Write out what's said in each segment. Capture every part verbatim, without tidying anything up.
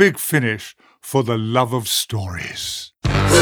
Big Finish for the love of stories.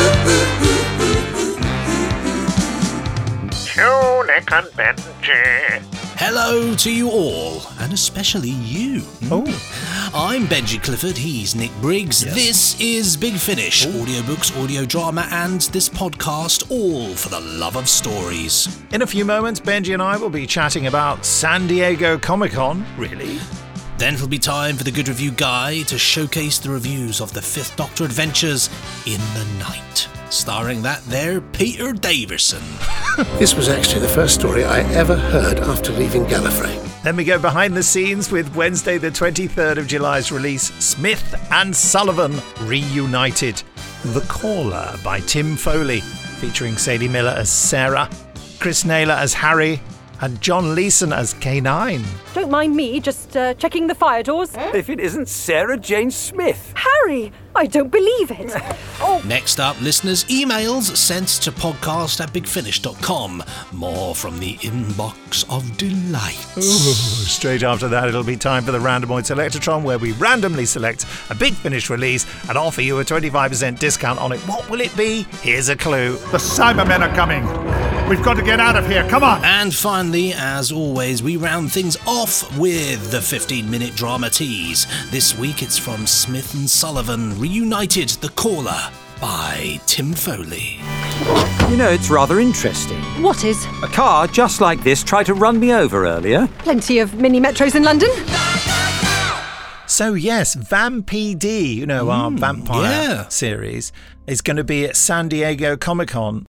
Nick and Benji. Hello to you all, and especially you. Oh. I'm Benji Clifford, he's Nick Briggs. Yes. This is Big Finish, audiobooks, audio drama, and this podcast, all for the love of stories. In a few moments, Benji and I will be chatting about San Diego Comic-Con. Really? Then it'll be time for the Good Review Guy to showcase the reviews of the Fifth Doctor Adventures in the Night, starring that there Peter Davison. This was actually the first story I ever heard after leaving Gallifrey. Then we go behind the scenes with Wednesday the twenty-third of July's release, Smith and Sullivan Reunited. The Caller by Tim Foley, featuring Sadie Miller as Sarah, Chris Naylor as Harry, and John Leeson as K nine. Don't mind me, just uh, checking the fire doors. If it isn't Sarah Jane Smith. Harry! I don't believe it. Oh. Next up, listeners' emails sent to podcast at bigfinish dot com. More from the inbox of delights. Ooh, straight after that, it'll be time for the Randomoid Selectatron, where we randomly select a Big Finish release and offer you a twenty-five percent discount on it. What will it be? Here's a clue. The Cybermen are coming. We've got to get out of here. Come on. And finally, as always, we round things off with the fifteen-minute drama tease. This week it's from Smith and Sullivan Reunited, The Caller by Tim Foley. You know, it's rather interesting. What is? A car just like this tried to run me over earlier. Plenty of mini metros in London. So yes, Vampd, you know, our Mm, vampire yeah. series, is going to be at San Diego Comic-Con